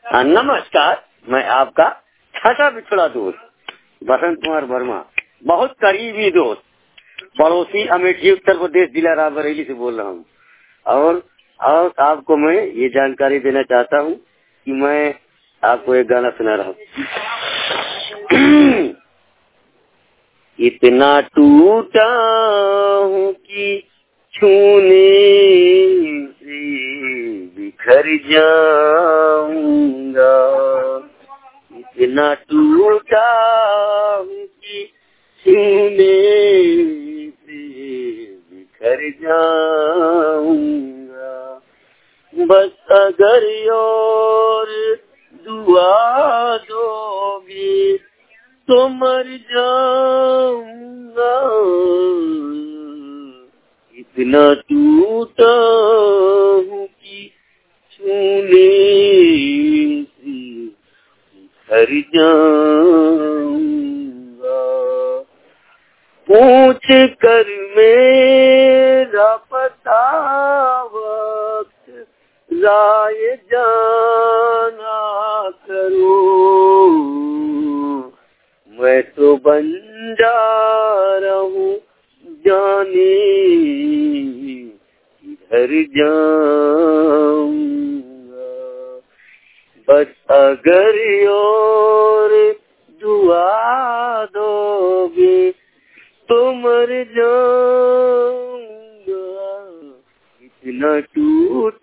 नमस्कार, मैं आपका छठा बिछड़ा दोस्त बसंत कुमार वर्मा, बहुत करीबी दोस्त, पड़ोसी अमेठी उत्तर प्रदेश जिला रायबरेली से बोल रहा हूँ। और आपको मैं ये जानकारी देना चाहता हूँ कि मैं आपको एक गाना सुना रहा हूँ। इतना टूटा हूँ कि छूने से बिखर जाऊंगा, इतना टूटा हूँ कि छूने से बिखर जाऊंगा। बस अगर और दुआ दोगे तो मर जाऊंगा, इतना टूटा हूँ कि छूने से बिखर जाऊंगा। पूछ कर मेरा पता वक्त राय जाना करो, मैं तो बंजारा हूँ जाने किधर जाऊंगा। बस अगर और दुआ दोगे तो मर जाऊंगा, इतना टूटा